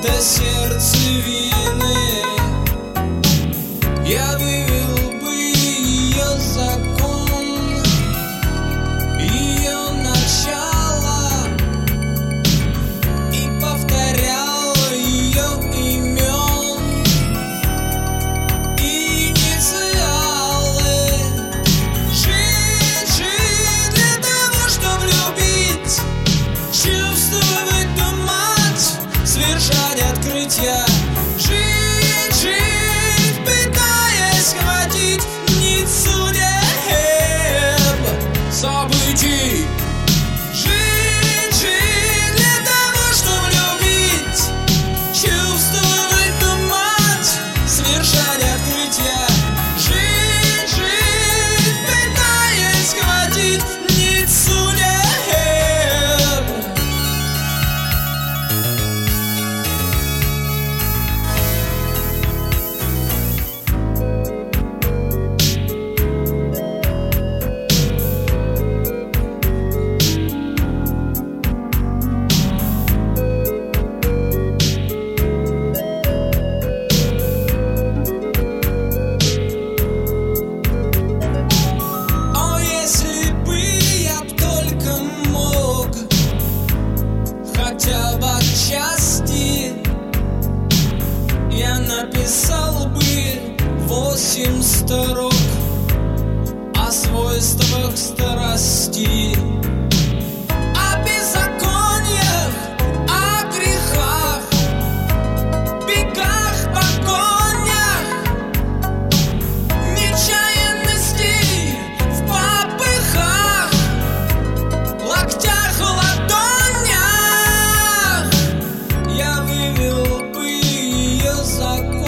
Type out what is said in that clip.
до сердцевины. Я вывел бы ее закон, ее начало, и повторял ее имен, инициалы. Жить для того, чтобы любить, чувствовать, думать, совершать открытия. Жить, пытаясь схватить нить судеб, событий. Жить для того, чтобы любить, чувствовать, думать, совершать открытия. Жить, пытаясь схватить нить судеб. Хотя бы отчасти я написал бы 8 строк о свойствах страсти, о беззакониях, о грехах, бегах, погонях, нечаянности в попыхах, локтях, ладонях. Я вывел бы ее закон,